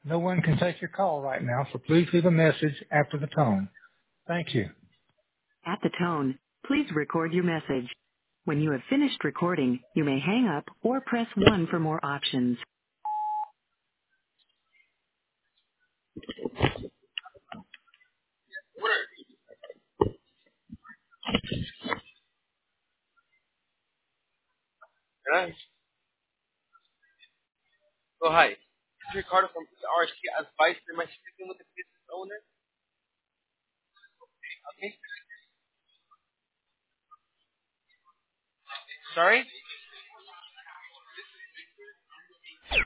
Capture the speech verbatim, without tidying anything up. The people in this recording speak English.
No one can take your call right now, so please leave a message after the tone. Thank you. At the tone, please record your message. When you have finished recording, you may hang up or press one for more options. Hello? Oh, hi. This is Ricardo from R C Advisor. Am I speaking with the business owner? Okay. Sorry?